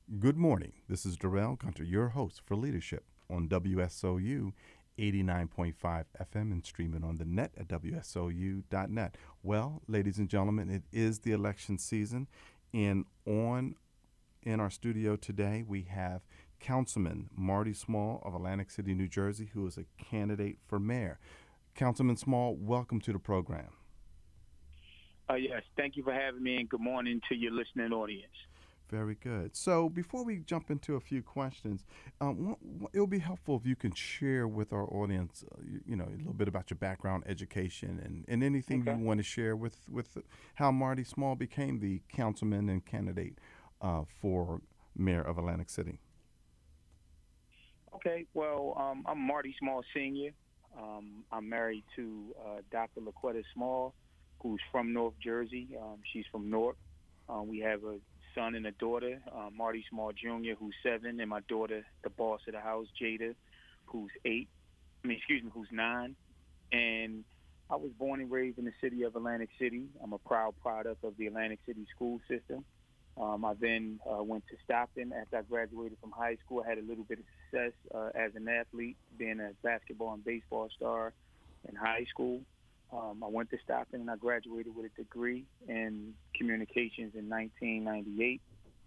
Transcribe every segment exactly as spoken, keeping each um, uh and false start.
Good morning. This is Darrell Gunter, your host for Leadership on W S O U eighty-nine point five F M and streaming on the net at W S O U dot net. Well, ladies and gentlemen, it is the election season, and on in our studio today we have Councilman Marty Small of Atlantic City, New Jersey, who is a candidate for mayor. Councilman Small, welcome to the program. Uh, yes, thank you for having me, and good morning to your listening audience. Very good. So before we jump into a few questions, um, it will be helpful if you can share with our audience, uh, you, you know, a little bit about your background, education, and, and anything you Okay. want to share with, with how Marty Small became the councilman and candidate uh, for mayor of Atlantic City. Okay. Well, um, I'm Marty Small Senior. Um, I'm married to uh, doctor LaQuetta Small, who's from North Jersey. Um, she's from Newark. Uh, we have a son and a daughter, uh, Marty Small Junior, who's seven, and my daughter, the boss of the house, Jada, who's eight. I mean, excuse me, who's nine. And I was born and raised in the city of Atlantic City. I'm a proud product of the Atlantic City school system. Um, I then uh, went to Stockton after I graduated from high school. I had a little bit of success uh, as an athlete, being a basketball and baseball star in high school. Um, I went to Stockton and I graduated with a degree in communications in nineteen ninety-eight.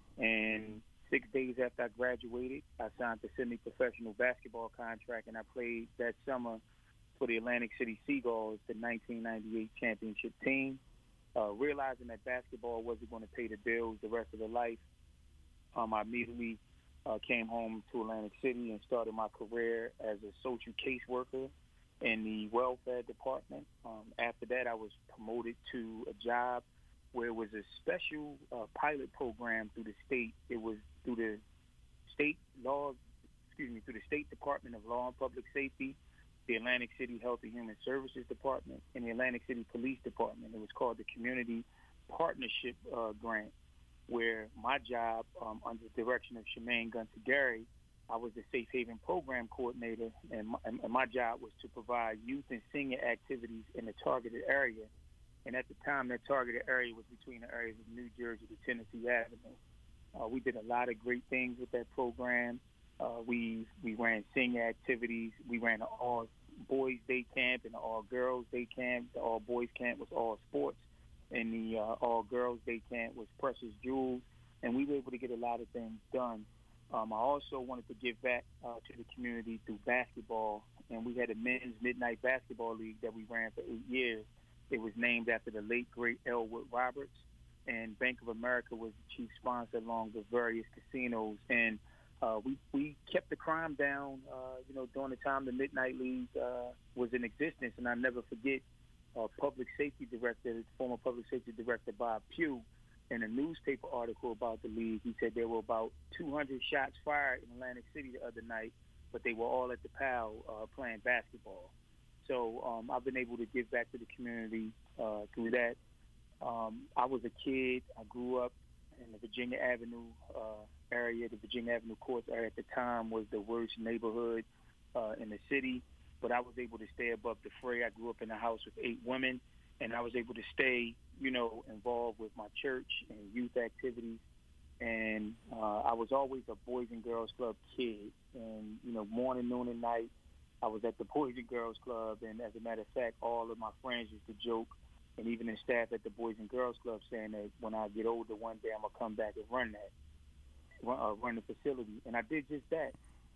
And six days after I graduated, I signed the semi-professional basketball contract, and I played that summer for the Atlantic City Seagulls, the nineteen ninety-eight championship team. Uh, realizing that basketball wasn't going to pay the bills the rest of the life, um, I immediately uh, came home to Atlantic City and started my career as a social caseworker in the welfare department. Um, after that, I was promoted to a job where it was a special uh, pilot program through the state. It was through the state law, excuse me, through the State Department of Law and Public Safety, the Atlantic City Health and Human Services Department, and the Atlantic City Police Department. It was called the Community Partnership uh, Grant, where my job, um, under the direction of Shemaine Gunter Gary, I was the Safe Haven Program Coordinator, and my, and my job was to provide youth and senior activities in the targeted area. And at the time, that targeted area was between the areas of New Jersey to Tennessee Avenue. Uh, we did a lot of great things with that program. Uh, we we ran senior activities. We ran an all boys day camp and an all girls day camp. The all boys camp was all sports, and the uh, all girls day camp was Precious Jewels. And we were able to get a lot of things done. Um, I also wanted to give back uh, to the community through basketball, and we had a men's midnight basketball league that we ran for eight years. It was named after the late great Elwood Roberts, and Bank of America was the chief sponsor along with various casinos. And uh, we we kept the crime down. Uh, you know, during the time the Midnight League uh, was in existence, and I never forget uh, public safety director, former public safety director Bob Pugh, in a newspaper article about the league. He said there were about two hundred shots fired in Atlantic City the other night, but they were all at the P A L uh, playing basketball. So um, I've been able to give back to the community uh, through that. Um, I was a kid. I grew up in the Virginia Avenue uh, area. The Virginia Avenue Courts area at the time was the worst neighborhood uh, in the city, but I was able to stay above the fray. I grew up in a house with eight women, and I was able to stay, you know, involved with my church and youth activities. And uh, I was always a Boys and Girls Club kid, and you know, morning, noon, and night, I was at the Boys and Girls Club. And as a matter of fact, all of my friends used to joke, and even the staff at the Boys and Girls Club, saying that when I get older, one day I'm gonna come back and run that, run, uh, run the facility. And I did just that.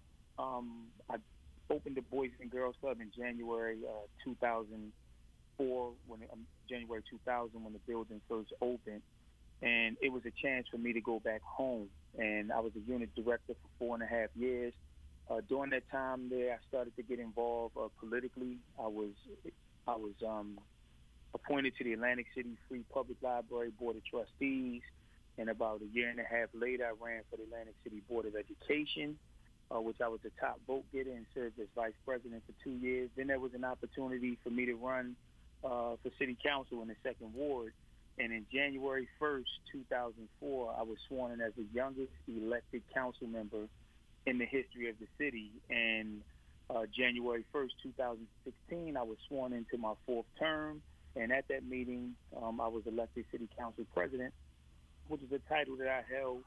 Um, I opened the Boys and Girls Club in January uh, two thousand four, when it, um, January two thousand, when the building first opened, and it was a chance for me to go back home. And I was a unit director for four and a half years. Uh, during that time there, I started to get involved uh, politically. I was I was um, appointed to the Atlantic City Free Public Library Board of Trustees, and about a year and a half later, I ran for the Atlantic City Board of Education, uh, which I was the top vote getter and served as vice president for two years. Then there was an opportunity for me to run uh, for city council in the second ward. And in January first, two thousand four, I was sworn in as the youngest elected council member in the history of the city. And uh, January first, two thousand sixteen, I was sworn into my fourth term. And at that meeting, um, I was elected city council president, which is a title that I held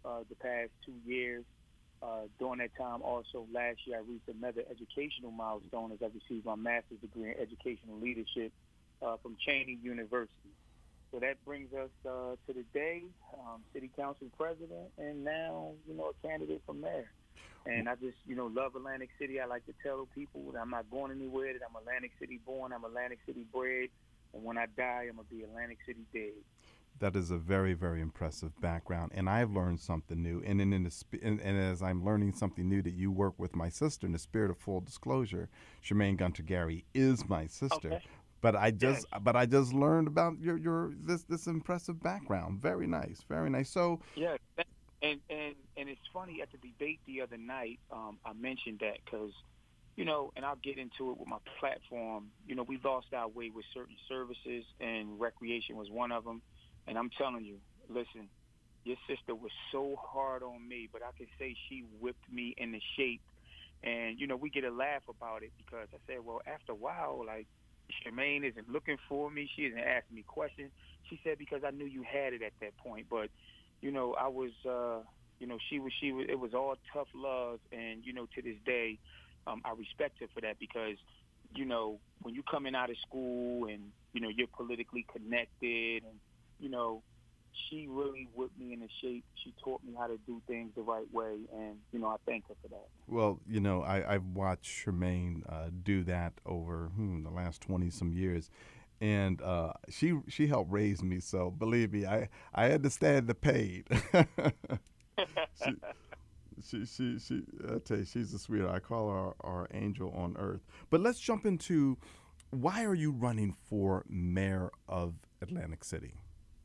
uh, the past two years. Uh, during that time, also last year, I reached another educational milestone as I received my master's degree in educational leadership uh, from Cheney University. So that brings us uh, to the day, um, city council president, and now, you know, a candidate for mayor. And I just, you know, love Atlantic City. I like to tell people that I'm not going anywhere, that I'm Atlantic City born, I'm Atlantic City bred, and when I die, I'm going to be Atlantic City dead. That is a very, very impressive background, and I've learned something new. And in, in the sp- and, and as I'm learning something new, that you work with my sister. In the spirit of full disclosure, Charmaine Gunter Gary is my sister. Okay. But I just, Yes. but I just learned about your, your this this impressive background. Very nice, very nice. So, Yeah, and and and it's funny at the debate the other night. Um, I mentioned that because, you know, and I'll get into it with my platform. You know, we lost our way with certain services, and recreation was one of them. And I'm telling you, listen, your sister was so hard on me, but I can say she whipped me into shape. And you know, we get a laugh about it because I said, well, after a while, like, Charmaine isn't looking for me. She isn't asking me questions. She said because I knew you had it at that point. But you know, I was, uh, you know, she was, she was. It was all tough love, and you know, to this day, um, I respect her for that because, you know, when you coming out of school and you know you're politically connected, and you know, she really whipped me into shape. She taught me how to do things the right way, and you know, I thank her for that. well, you know, I, I've watched Charmaine uh, do that over hmm, the last twenty some years, and uh, she she helped raise me. So believe me, I I understand the pain. she, she she she. I tell you, she's a sweetheart. I call her our, our angel on earth. But let's jump into why are you running for mayor of Atlantic City?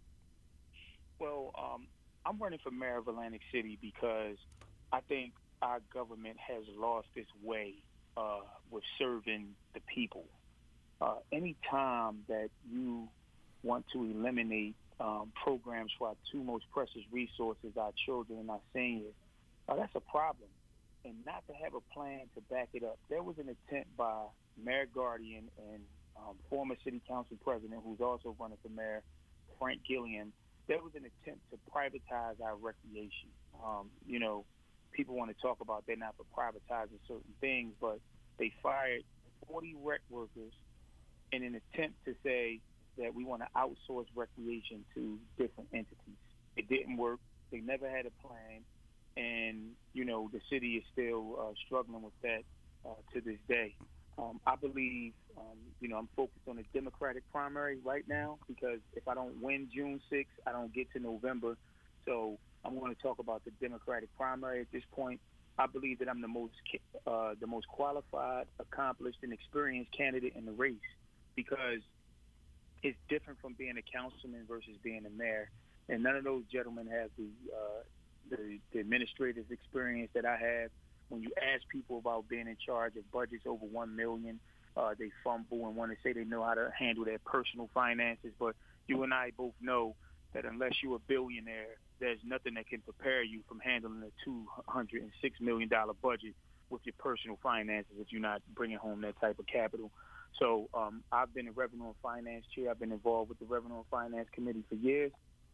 Well, um, I'm running for mayor of Atlantic City because I think our government has lost its way uh, with serving the people. Uh, any time that you want to eliminate um, programs for our two most precious resources, our children and our seniors, uh, that's a problem. And not to have a plan to back it up. There was an attempt by Mayor Guardian and um, former city council president, who's also running for mayor, Frank Gilliam. There was an attempt to privatize our recreation. Um, you know, people want to talk about they're not for privatizing certain things, but they fired forty rec workers in an attempt to say that we want to outsource recreation to different entities. It didn't work. They never had a plan. And, you know, the city is still uh, struggling with that uh, to this day. Um, I believe, um, you know, I'm focused on the Democratic primary right now because if I don't win June sixth, I don't get to November. So I'm going to talk about the Democratic primary at this point. I believe that I'm the most uh, the most qualified, accomplished, and experienced candidate in the race because it's different from being a councilman versus being a mayor. And none of those gentlemen have the uh, the, the administrative experience that I have. When you ask people about being in charge of budgets over one million, uh, they fumble and want to say they know how to handle their personal finances. But you and I both know that unless you're a billionaire, there's nothing that can prepare you from handling a two hundred six million dollars budget with your personal finances if you're not bringing home that type of capital. So um, I've been a Revenue and Finance chair. I've been involved with the Revenue and Finance Committee for years.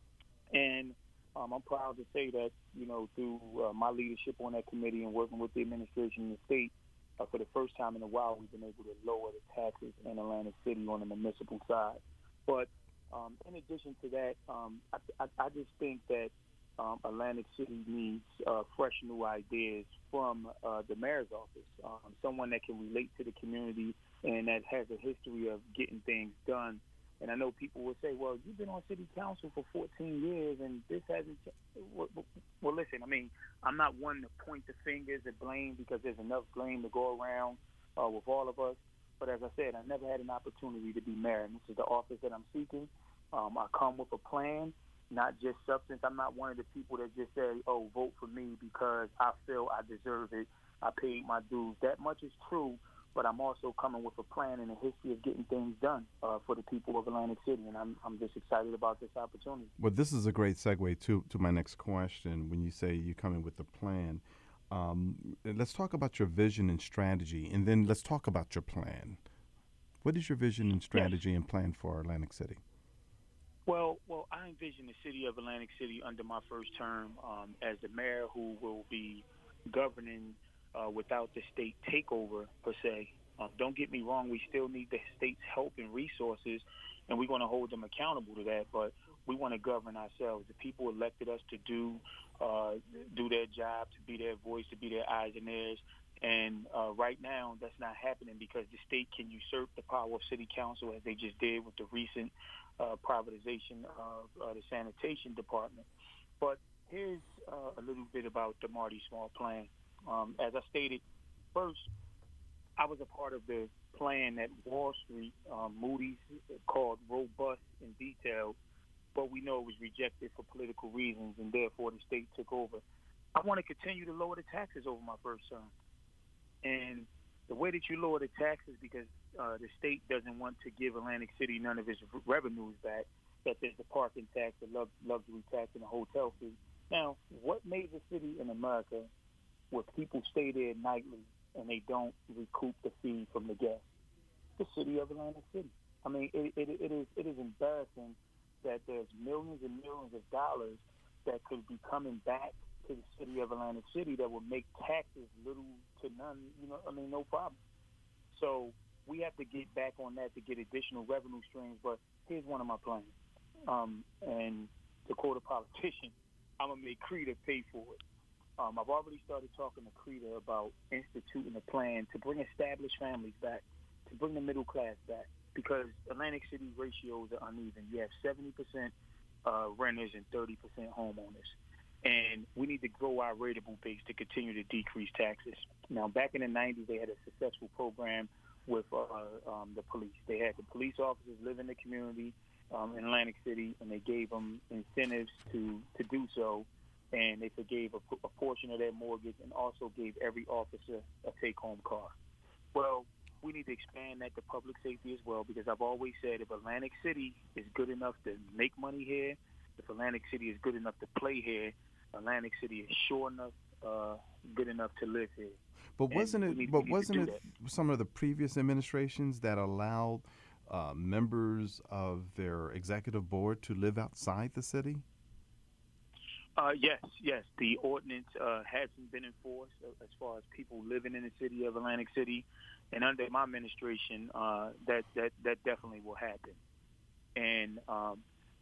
And um, I'm proud to say that, you know, through uh, my leadership on that committee and working with the administration in the state, uh, for the first time in a while, we've been able to lower the taxes in Atlantic City on the municipal side. But um, in addition to that, um, I, I, I just think that um, Atlantic City needs uh, fresh new ideas from uh, the mayor's office, um, someone that can relate to the community and that has a history of getting things done. And I know people will say, well, you've been on city council for fourteen years and this hasn't changed. Well, well, listen, I mean, I'm not one to point the fingers and blame because there's enough blame to go around uh, with all of us. But as I said, I never had an opportunity to be mayor, and this is the office that I'm seeking. Um, I come with a plan, not just substance. I'm not one of the people that just say, oh, vote for me because I feel I deserve it. I paid my dues. That much is true. But I'm also coming with a plan and a history of getting things done uh, for the people of Atlantic City, and I'm I'm just excited about this opportunity. Well, this is a great segue to to my next question. When you say you come in with a plan, um, let's talk about your vision and strategy, and then let's talk about your plan. What is your vision and Yes. strategy and plan for Atlantic City? Well, well, I envision the city of Atlantic City under my first term um, as the mayor who will be governing uh, without the state takeover per se. Um, don't get me wrong; we still need the state's help and resources, and we're going to hold them accountable to that. But we want to govern ourselves. The people elected us to do uh, do their job, to be their voice, to be their eyes and ears. And uh, right now, that's not happening because the state can usurp the power of city council as they just did with the recent uh, privatization of uh, the sanitation department. But here's uh, a little bit about the Marty Small plan. Um, as I stated, first, I was a part of the plan that Wall Street, um, Moody's called robust and detailed, but we know it was rejected for political reasons, and therefore the state took over. I want to continue to lower the taxes over my first term. And the way that you lower the taxes, because uh, the state doesn't want to give Atlantic City none of its revenues back, that there's the parking tax, the luxury tax, and the hotel fee. Now, what major city in America where people stay there nightly and they don't recoup the fee from the guests? The city of Atlantic City. I mean, it, it, it is it is embarrassing that there's millions and millions of dollars that could be coming back to the city of Atlantic City that would make taxes little to none. You know, I mean, no problem. So we have to get back on that to get additional revenue streams. But here's one of my plans. Um, and to quote a politician, I'm gonna make CRETA pay for it. Um, I've already started talking to CRETA about instituting a plan to bring established families back, to bring the middle class back, because Atlantic City ratios are uneven. You have seventy percent uh, renters and thirty percent homeowners. And we need to grow our rateable base to continue to decrease taxes. Now, back in the nineties, they had a successful program with uh, um, the police. They had the police officers live in the community um, in Atlantic City, and they gave them incentives to, to do so. And they forgave a, a portion of their mortgage and also gave every officer a take-home car. Well, we need to expand that to public safety as well, because I've always said if Atlantic City is good enough to make money here, if Atlantic City is good enough to play here, Atlantic City is sure enough uh, good enough to live here. But wasn't it? Need, but wasn't it that. some of the previous administrations that allowed uh, members of their executive board to live outside the city? Uh, yes, yes. The ordinance uh, hasn't been enforced as far as people living in the city of Atlantic City, and under my administration, uh, that that that definitely will happen. And um,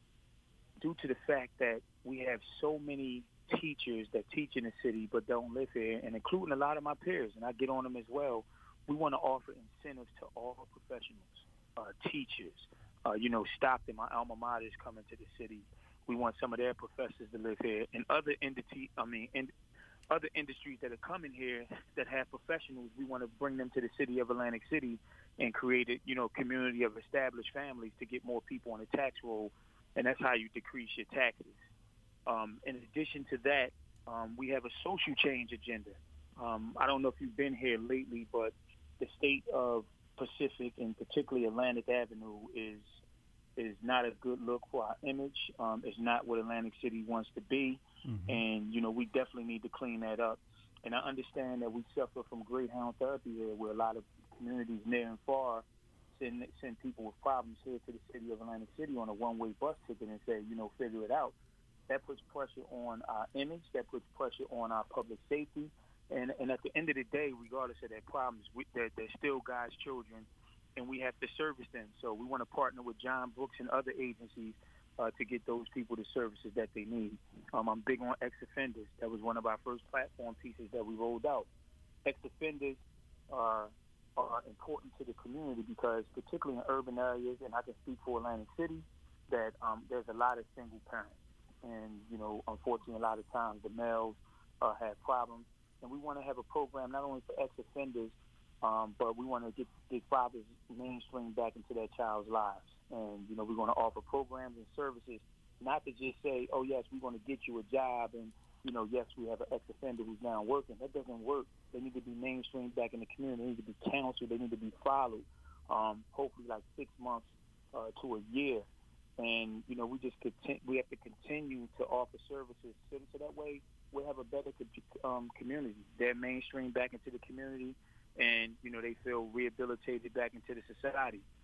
due to the fact that we have so many teachers that teach in the city but don't live here, and including a lot of my peers, and I get on them as well, we want to offer incentives to all professionals, uh, teachers. Uh, you know, Stockton, my alma mater, is coming to the city. We want some of their professors to live here, and other entity, I mean, in, other industries that are coming here that have professionals. We want to bring them to the city of Atlantic City and create a, you know, community of established families to get more people on the tax roll, and that's how you decrease your taxes. Um, in addition to that, um, we have a social change agenda. Um, I don't know if you've been here lately, but the state of Pacific, and particularly Atlantic Avenue, is is not a good look for our image. Um, it's not what Atlantic City wants to be. Mm-hmm. And, you know, we definitely need to clean that up. And I understand that we suffer from Greyhound therapy here, where a lot of communities near and far send, send people with problems here to the city of Atlantic City on a one-way bus ticket and say, you know, figure it out. That puts pressure on our image. That puts pressure on our public safety. And, and at the end of the day, regardless of their problems, we, they're, they're still God's children, and we have to service them. So we want to partner with John Brooks and other agencies uh, to get those people the services that they need. Um, I'm big on ex-offenders. That was one of our first platform pieces that we rolled out. Ex-offenders are, are important to the community because, particularly in urban areas, and I can speak for Atlantic City, that um, there's a lot of single parents. And, you know, unfortunately, a lot of times the males uh, have problems. And we want to have a program not only for ex-offenders, Um, but we want to get, get fathers mainstream back into their child's lives. And, you know, we're going to offer programs and services, not to just say, oh, yes, we're going to get you a job and, you know, yes, we have an ex-offender who's now working. That doesn't work. They need to be mainstreamed back in the community. They need to be counseled. They need to be followed, um, hopefully like six months uh, to a year. And, you know, we just continue, we have to continue to offer services so, so that way we'll have a better um, community. They're mainstreamed back into the community. And, you know, they feel rehabilitated back into the society.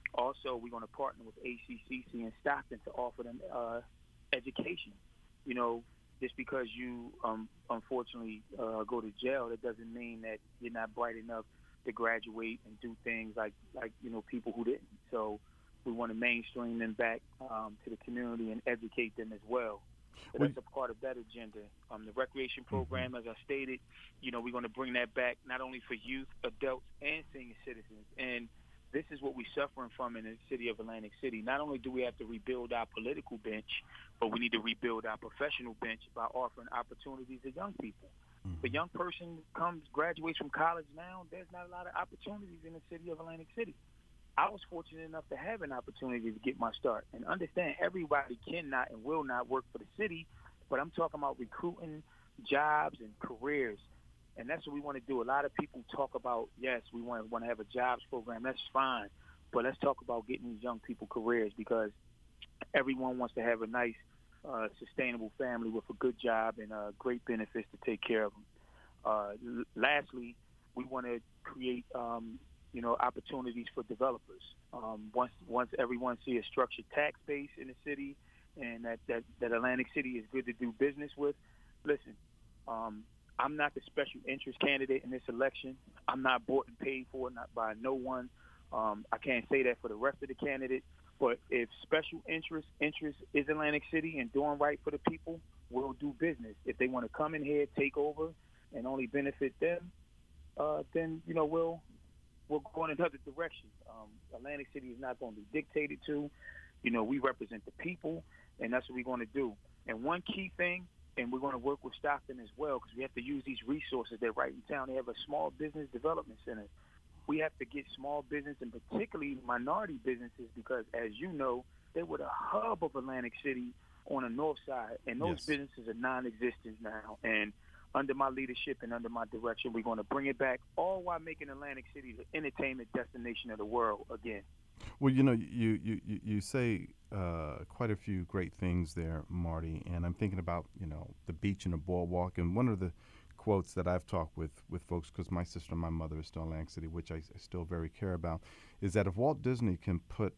Also, we're going to partner with A C C C in Stockton to offer them uh, education. You know, just because you um, unfortunately uh, go to jail, that doesn't mean that you're not bright enough to graduate and do things like, like you know, people who didn't. So we want to mainstream them back um, to the community and educate them as well. So Well, that's a part of that agenda. Um, the recreation program, mhm. as I stated, you know, we're going to bring that back not only for youth, adults, and senior citizens. And this is what we're suffering from in the city of Atlantic City. Not only do we have to rebuild our political bench, but we need to rebuild our professional bench by offering opportunities to young people. If a Mhm. young person comes, graduates from college now, there's not a lot of opportunities in the city of Atlantic City. I was fortunate enough to have an opportunity to get my start. And understand, everybody cannot and will not work for the city, but I'm talking about recruiting, jobs, and careers. And that's what we want to do. A lot of people talk about, yes, we want, want to have a jobs program. That's fine. But let's talk about getting these young people careers, because everyone wants to have a nice, uh, sustainable family with a good job and uh, great benefits to take care of them. Uh, l- lastly, we want to create, um, you know, opportunities for developers. Um, once once everyone see a structured tax base in the city, and that, that, that Atlantic City is good to do business with. Listen, um, I'm not the special interest candidate in this election. I'm not bought and paid for, not by no one. Um, I can't say that for the rest of the candidates. But if special interest interest is Atlantic City and doing right for the people, we'll do business. If they want to come in here, take over, and only benefit them, uh, then you know we'll we'll go in another direction. Um, Atlantic City is not going to be dictated to. You know, we represent the people, and that's what we're going to do. And one key thing, and we're going to work with Stockton as well, because we have to use these resources. They're right in town. They have a small business development center. We have to get small business, and particularly minority businesses, because as you know, they were the hub of Atlantic City on the north side, and those Yes. businesses are non-existent now. And under my leadership and under my direction, we're going to bring it back, all while making Atlantic City the entertainment destination of the world again. Well, you know, you you you, you say uh, quite a few great things there, Marty, and I'm thinking about you know the beach and the boardwalk, and one of the quotes that I've talked with with folks, because my sister and my mother is still in Atlantic City, which I, I still very care about, is that if Walt Disney can put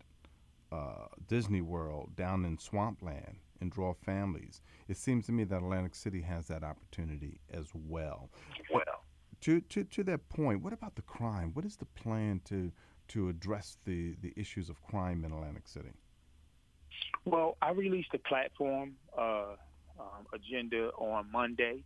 uh, Disney World down in swampland and draw families, it seems to me that Atlantic City has that opportunity as well. Uh, Well, to, to to that point, what about the crime? What is the plan to to address the the issues of crime in Atlantic City? well, I released a platform uh, um, agenda on Monday,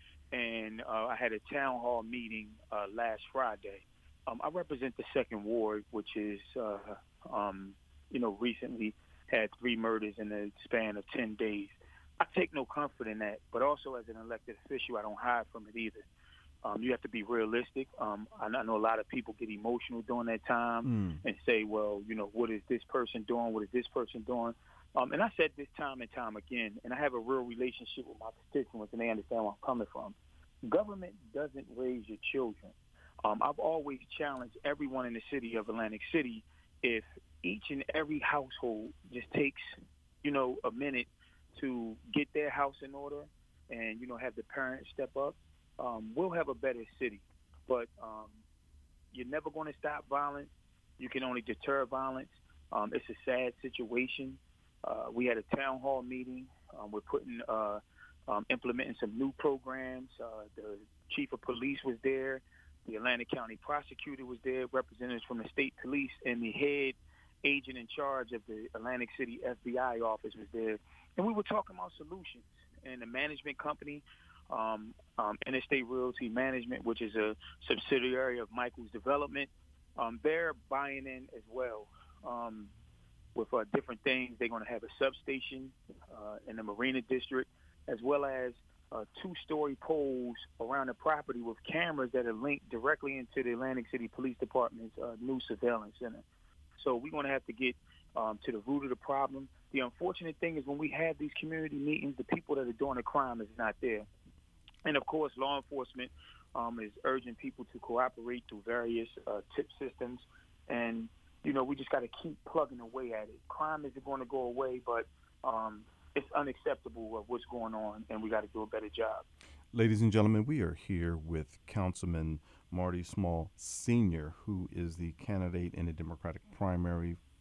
and uh, I had a town hall meeting uh, last Friday. Um, I represent the Second Ward, which is, uh, um, you know, recently had three murders in the span of ten days. I take no comfort in that, but also as an elected official, I don't hide from it either. Um, you have to be realistic. Um, I know a lot of people get emotional during that time Mm. and say, well, you know, what is this person doing? What is this person doing? Um, and I said this time and time again, and I have a real relationship with my constituents, and they understand where I'm coming from. Government doesn't raise your children. Um, I've always challenged everyone in the city of Atlantic City, if each and every household just takes, you know, a minute to get their house in order and, you know, have the parents step up, um, we'll have a better city. But um, you're never going to stop violence. You can only deter violence. Um, it's a sad situation. Uh, we had a town hall meeting. Um, we're putting, uh, um, implementing some new programs. Uh, the chief of police was there. The Atlantic County prosecutor was there. Representatives from the state police and the head agent in charge of the Atlantic City F B I office was there. And we were talking about solutions. And the management company, um, um, Interstate Realty Management, which is a subsidiary of Michael's Development, um, they're buying in as well. Um, with uh, different things. They're going to have a substation uh, in the Marina District, as well as uh, two-story poles around the property with cameras that are linked directly into the Atlantic City Police Department's uh, new surveillance center. So we're going to have to get um, to the root of the problem. The unfortunate thing is when we have these community meetings, the people that are doing the crime is not there. And, of course, law enforcement um, is urging people to cooperate through various uh, tip systems. And, you know, we just got to keep plugging away at it. Crime isn't going to go away, but um, it's unacceptable of what's going on, and we got to do a better job. Ladies and gentlemen, we are here with Councilman Marty Small Senior, who is the candidate in the Democratic primary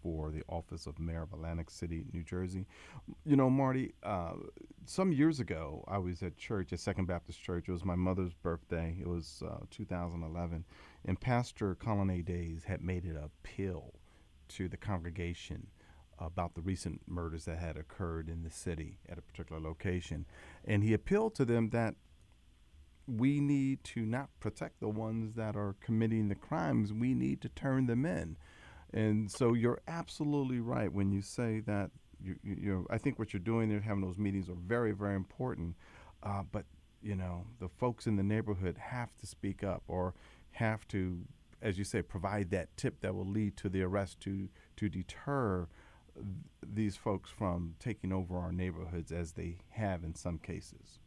for the office of mayor of Atlantic City, New Jersey. You know, Marty, uh, some years ago, I was at church at Second Baptist Church. It was my mother's birthday. It was uh, two thousand eleven. And Pastor Colin A. Days had made it an appeal to the congregation about the recent murders that had occurred in the city at a particular location. And he appealed to them that we need to not protect the ones that are committing the crimes. We need to turn them in. And so you're absolutely right when you say that. You, you, you're, I think what you're doing there, having those meetings, are very, very important. Uh, but you know, the folks in the neighborhood have to speak up, or have to, as you say, provide that tip that will lead to the arrest to to deter th- these folks from taking over our neighborhoods as they have in some cases.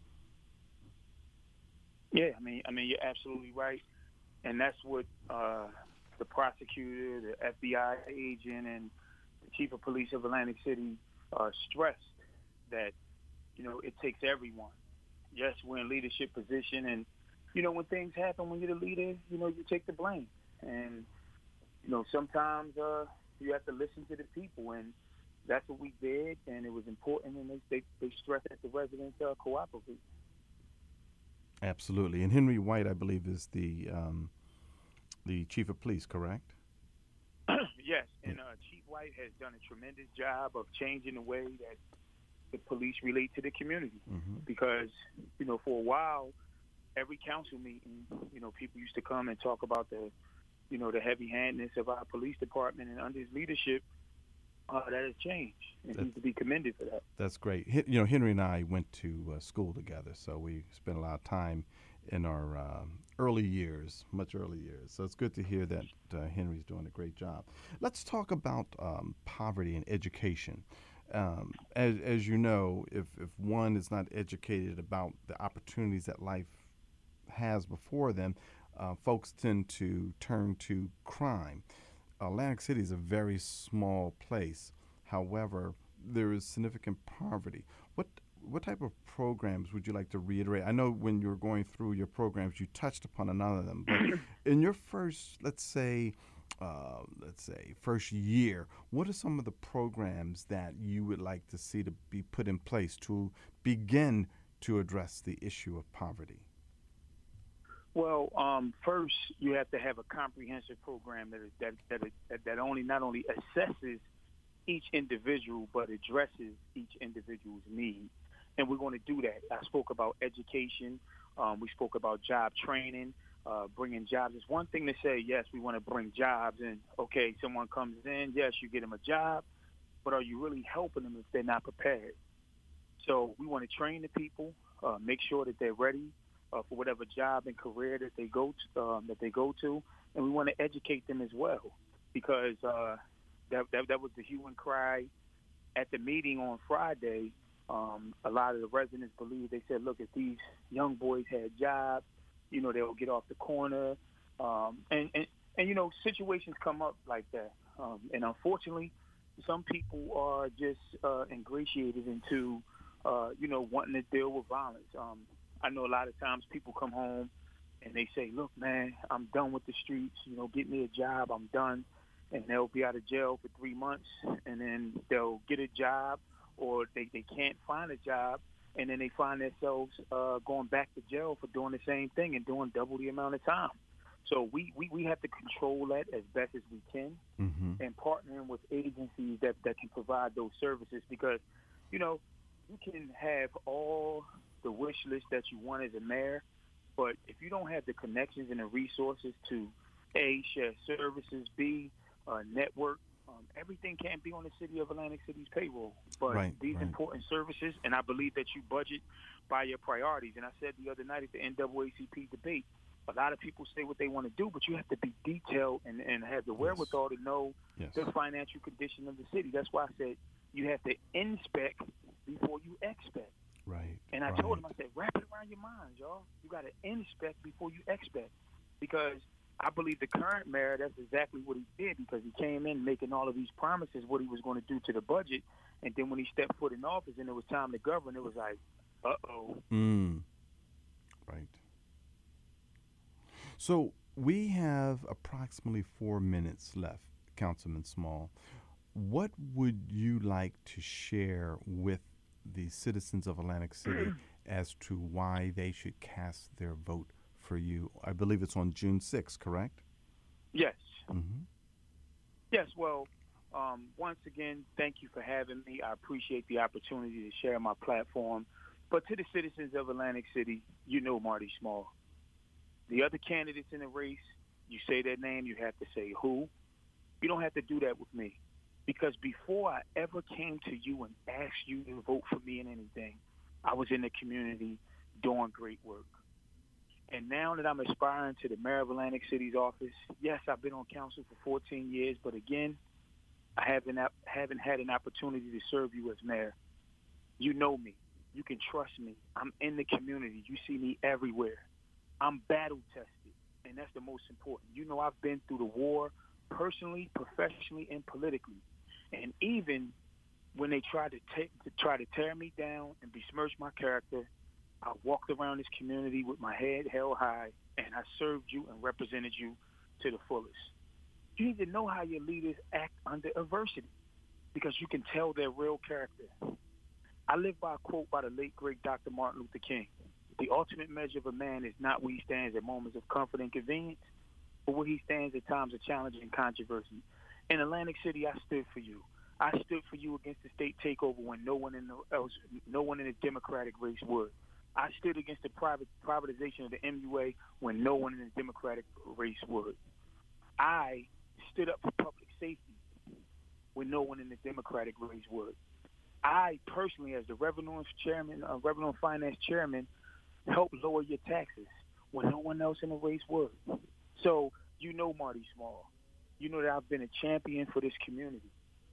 Yeah, I mean, I mean, you're absolutely right, and that's what uh, the prosecutor, the F B I agent, and the chief of police of Atlantic City uh, stressed, that you know it takes everyone. Yes, we're in leadership position, and you know when things happen, when you're the leader, you know you take the blame, and you know sometimes uh, you have to listen to the people, and that's what we did, and it was important, and they they, they stressed that the residents uh, cooperate. Absolutely. And Henry White, I believe, is the um, the chief of police, correct? Yes, and uh, Chief White has done a tremendous job of changing the way that the police relate to the community. Mm-hmm. Because, you know, for a while, every council meeting, you know, people used to come and talk about the, you know, the heavy-handedness of our police department, and under his leadership, uh, that has changed, and That- he's to be commended for that. That's great. Hi- You know, Henry and I went to uh, school together, so we spent a lot of time in our um, early years, much early years. So it's good to hear that uh, Henry's doing a great job. Let's talk about um, poverty and education. Um, as, as you know, if, if one is not educated about the opportunities that life has before them, uh, folks tend to turn to crime. Atlantic City is a very small place. However, there is significant poverty. What what type of programs would you like to reiterate? I know when you were going through your programs, you touched upon another of them. But in your first, let's say, uh, let's say, first year, what are some of the programs that you would like to see to be put in place to begin to address the issue of poverty? Well, um, first you have to have a comprehensive program that is, that that that, that only not only assesses each individual but addresses each individual's need, and we're going to do that. I spoke about education. Um, we spoke about job training, uh, bringing jobs. It's one thing to say yes, we want to bring jobs, and okay, someone comes in, yes, you get them a job, but are you really helping them if they're not prepared? So we want to train the people, uh, make sure that they're ready Uh, for whatever job and career that they go to, um, that they go to, and we want to educate them as well, because uh, that, that that was the hue and cry at the meeting on Friday. Um, a lot of the residents believe, they said, look, if these young boys had jobs, you know, they'll get off the corner, um, and, and and you know, situations come up like that, um, and unfortunately, some people are just uh, ingratiated into, uh, you know, wanting to deal with violence. Um, I know a lot of times people come home and they say, look, man, I'm done with the streets. You know, get me a job. I'm done. And they'll be out of jail for three months, and then they'll get a job, or they, they can't find a job, and then they find themselves uh, going back to jail for doing the same thing and doing double the amount of time. So we, we, we have to control that as best as we can, Mm-hmm. and partnering with agencies that, that can provide those services, because, you know, you can have all the wish list that you want as a mayor, but if you don't have the connections and the resources to, A, share services, B, uh, network, um, everything can't be on the city of Atlantic City's payroll. But Right, these right. important services, and I believe that you budget by your priorities. And I said the other night at the N double A C P debate, a lot of people say what they want to do, but you have to be detailed and, and have the wherewithal to know Yes. the financial condition of the city. That's why I said you have to inspect before you expect. Right. And I right. told him, I said, wrap it around your mind, y'all. You got to inspect before you expect. Because I believe the current mayor, that's exactly what he did, because he came in making all of these promises, what he was going to do to the budget. And then when he stepped foot in office and it was time to govern, it was like, uh-oh. Mm. Right. So we have approximately four minutes left, Councilman Small. What would you like to share with the citizens of Atlantic City as to why they should cast their vote for you? I believe it's on June sixth, correct? Yes. Mm-hmm. Yes, well, um, once again, thank you for having me. I appreciate the opportunity to share my platform. But to the citizens of Atlantic City, you know Marty Small. The other candidates in the race, you say their name, you have to say who. You don't have to do that with me. Because before I ever came to you and asked you to vote for me in anything, I was in the community doing great work. And now that I'm aspiring to the mayor of Atlantic City's office, yes, I've been on council for fourteen years, but again, I haven't haven't had an opportunity to serve you as mayor. You know me. You can trust me. I'm in the community. You see me everywhere. I'm battle tested, and that's the most important. You know I've been through the war personally, professionally, and politically. And even when they tried to, take, to try to tear me down and besmirch my character, I walked around this community with my head held high, and I served you and represented you to the fullest. You need to know how your leaders act under adversity because you can tell their real character. I live by a quote by the late, great Doctor Martin Luther King. The ultimate measure of a man is not where he stands at moments of comfort and convenience, but where he stands at times of challenge and controversy. In Atlantic City, I stood for you. I stood for you against the state takeover when no one in the else, no one in the Democratic race would. I stood against the private privatization of the M U A when no one in the Democratic race would. I stood up for public safety when no one in the Democratic race would. I personally, as the Revenue Chairman, uh, Revenue and Finance Chairman, helped lower your taxes when no one else in the race would. So you know Marty Small. You know that I've been a champion for this community.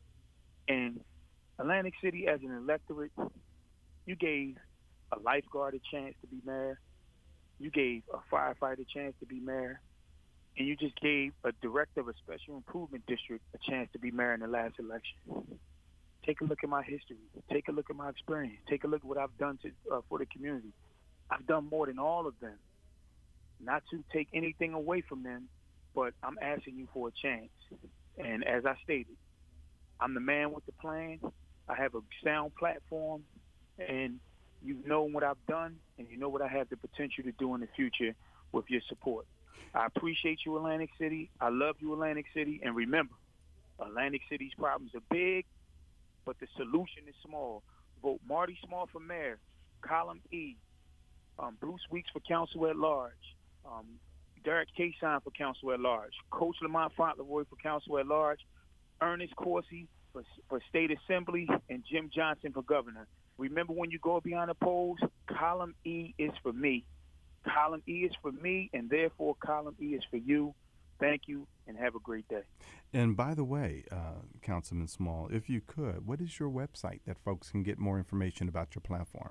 And Atlantic City, as an electorate, you gave a lifeguard a chance to be mayor. You gave a firefighter a chance to be mayor. And you just gave a director of a special improvement district a chance to be mayor in the last election. Take a look at my history. Take a look at my experience. Take a look at what I've done to, uh, for the community. I've done more than all of them. Not to take anything away from them, but I'm asking you for a chance. And as I stated, I'm the man with the plan. I have a sound platform, and you've known what I've done, and you know what I have the potential to do in the future with your support. I appreciate you, Atlantic City. I love you, Atlantic City. And remember, Atlantic City's problems are big, but the solution is small. Vote Marty Small for mayor, column E, um, Bruce Weeks for council at large, um, Derek Kason for council at large, Coach Lamont Fauntleroy for council at large, Ernest Coursey for, for state assembly, and Jim Johnson for governor. Remember, when you go behind the polls, column E is for me. Column E is for me, and therefore column E is for you. Thank you, and have a great day. And by the way, uh, Councilman Small, if you could, what is your website that folks can get more information about your platform?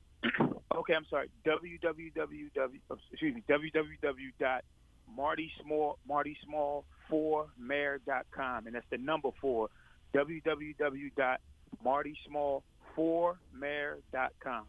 Okay, I'm sorry. www. Excuse me. www dot marty small marty small four mayor dot com, and that's the number four. www dot marty small four mayor dot com.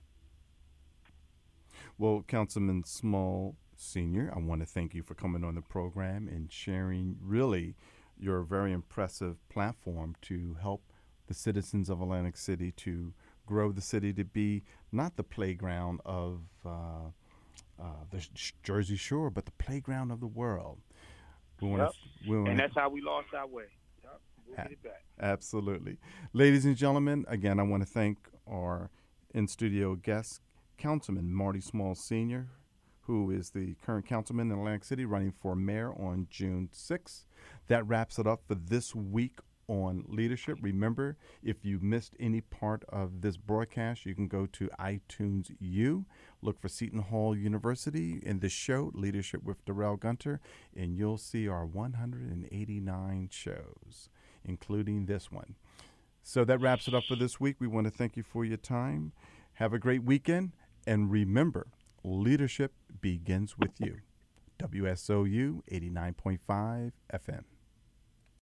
Well, Councilman Small Senior, I want to thank you for coming on the program and sharing really your very impressive platform to help the citizens of Atlantic City to grow the city to be not the playground of uh, uh, the Sh- Jersey Shore, but the playground of the world. We Yep. wanna, we wanna, and that's how we lost our way. Yep. We'll get it back. Absolutely. Ladies and gentlemen, again, I want to thank our in-studio guest, Councilman Marty Small Senior, who is the current councilman in Atlantic City running for mayor on June sixth. That wraps it up for this week on Leadership. Remember, if you missed any part of this broadcast, you can go to iTunes U, look for Seton Hall University in the show, Leadership with Darrell Gunter, and you'll see our one hundred eighty-nine shows, including this one. So that wraps it up for this week. We want to thank you for your time. Have a great weekend, and remember, leadership begins with you. W S O U eighty-nine point five F M.